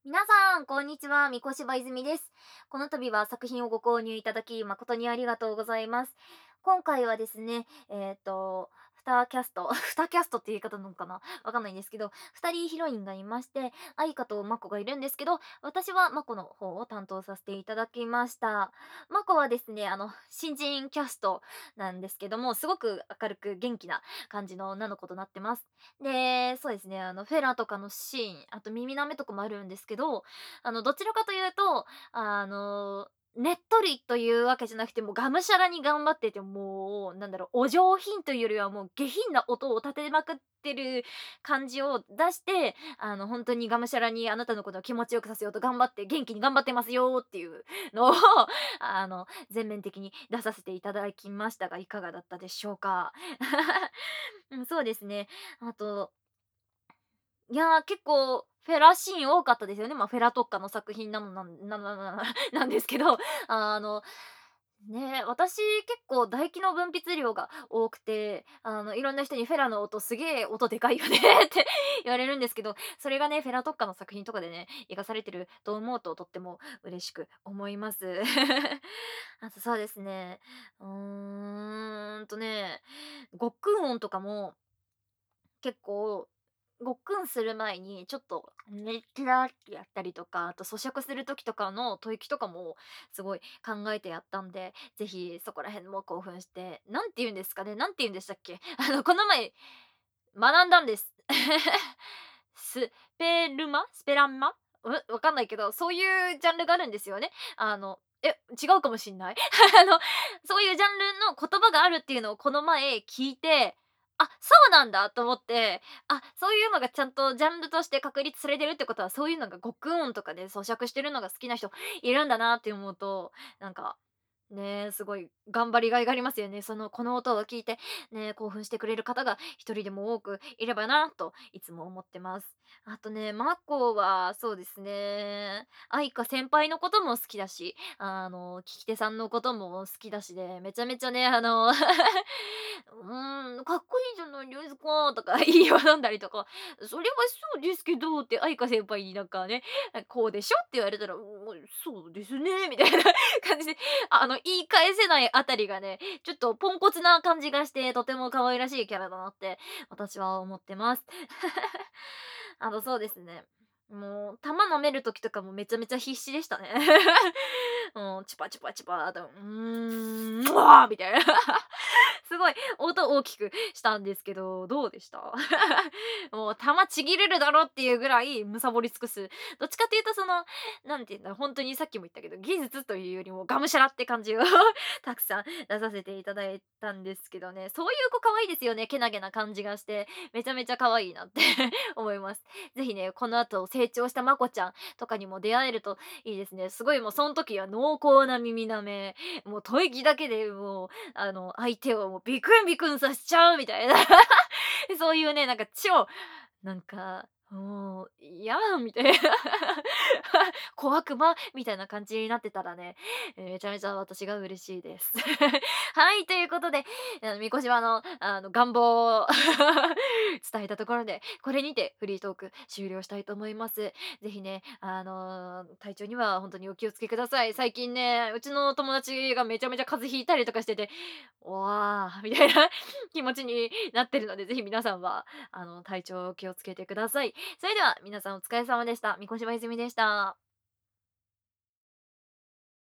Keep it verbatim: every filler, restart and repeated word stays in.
皆さん、こんにちは。三越泉です。この度は作品をご購入いただき、誠にありがとうございます。今回はですね、えっ、と、にキャスト、にキャストって言い方なのかなわかんないんですけど、ふたりヒロインがいまして、愛花とまこがいるんですけど、私はまこの方を担当させていただきました。まこはですね、あの、新人キャストなんですけども、すごく明るく元気な感じの女の子となってます。で、そうですね、あの、フェラとかのシーン、あと耳舐めとかもあるんですけど、あの、どちらかというと、あの、ねっとりというわけじゃなくて、もうがむしゃらに頑張ってて、もう、なんだろう、お上品というよりはもう下品な音を立てまくってる感じを出して、あの、本当にがむしゃらにあなたのことを気持ちよくさせようと頑張って、元気に頑張ってますよっていうのをあの、全面的に出させていただきましたが、いかがだったでしょうか？うん、そうですね。あと、いや、結構フェラシーン多かったですよね。ま、フェラ特化の作品なのなんなななななんですけど、あの、ね、私結構唾液の分泌量が多くて、あの、いろんな人に「フェラの音すげえ音でかいよね」って言われるんですけど、それがね、フェラ特化の作品とかでね、生かされてると思うととっても嬉しく思います。あとそうですね、うーんとね、ごっくん音とかも結構、ごっくんする前にちょっとねキラってやったりとか、あと咀嚼する時とかの吐息とかもすごい考えてやったんで、ぜひそこら辺も興奮して、なんて言うんですかね、なんて言うんでしたっけ？あの、この前学んだんです。スペルマスペランマ？うん、わかんないけど、そういうジャンルがあるんですよね。あの、え、違うかもしんない。あの、そういうジャンルの言葉があるっていうのをこの前聞いて、あ、そうなんだと思って、あ、そういうのがちゃんとジャンルとして確立されてるってことは、そういうのが極音とかで咀嚼してるのが好きな人いるんだなって思うと、なんか、ね、すごい頑張りがいがありますよね。その、この音を聞いて、ね、興奮してくれる方が一人でも多くいればなといつも思ってます。あとね、マコはそうですね、愛花先輩のことも好きだし、あの、聞き手さんのことも好きだしで、めちゃめちゃね、あのうーん、かっこいいじゃないですかとか言いよどんだりとか、それはそうですけどって愛花先輩になんかね、こうでしょって言われたら、うん、そうですねみたいな感じで、あの、言い返せないあたりがね、ちょっとポンコツな感じがして、とても可愛らしいキャラだなって私は思ってます。あの、そうですね。もう、玉舐める時とかもめちゃめちゃ必死でしたね。もう、チュパチュパチュパと、うーん、もわみたいな。すごい音大きくしたんですけど、どうでした？もう玉ちぎれるだろっていうぐらい貪り尽くす。どっちかっていうとその、なんて言うんだろう、ほんとにさっきも言ったけど、技術というよりもがむしゃらって感じをたくさん出させていただいたんですけどね、そういう子可愛いですよね。けなげな感じがして、めちゃめちゃ可愛いなって思います。ぜひね、この後成長したまこちゃんとかにも出会えるといいですね。すごいもうそん時は濃厚な耳舐め、もう吐息だけでもう、あの、相手をもうビクンビクンさせちゃうみたいなそういうね、なんか超、なんか、もう、いやんみたいな小悪魔みたいな感じになってたらね、え、めちゃめちゃ私が嬉しいです。はい、ということで、あの、みこしばの、あの、願望を伝えたところで、これにてフリートーク終了したいと思います。ぜひね、あの、体調には本当にお気をつけください。最近ね、うちの友達がめちゃめちゃ風邪ひいたりとかしてて、おわ、みたいな気持ちになってるので、ぜひ皆さんは、あの、体調気をつけてください。それでは皆さんお疲れ様でした。三越泉でした。